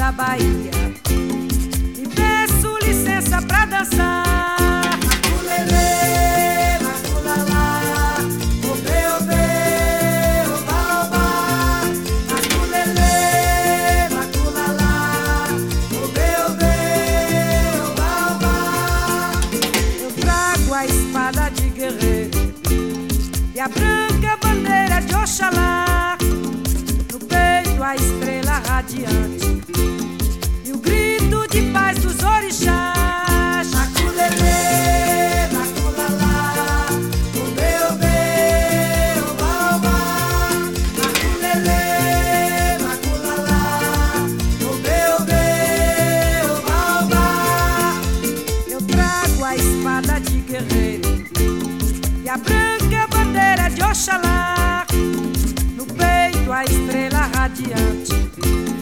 da Bahia. E peço licença pra dançar. Maculelê, maculalá, obê, obê, oba, oba. Maculelê, maculalá, obê, obê, oba, oba. Eu trago a espada de guerreiro e a branca bandeira de Oxalá, no peito a estrela radiante e o grito de paz dos orixás. Maculelê, maculalá, obê, obê, oba, oba. Maculelê, maculalá, obê, obê, oba, oba. Eu trago a espada de guerreiro e a branca bandeira de Oxalá, no peito a estrela radiante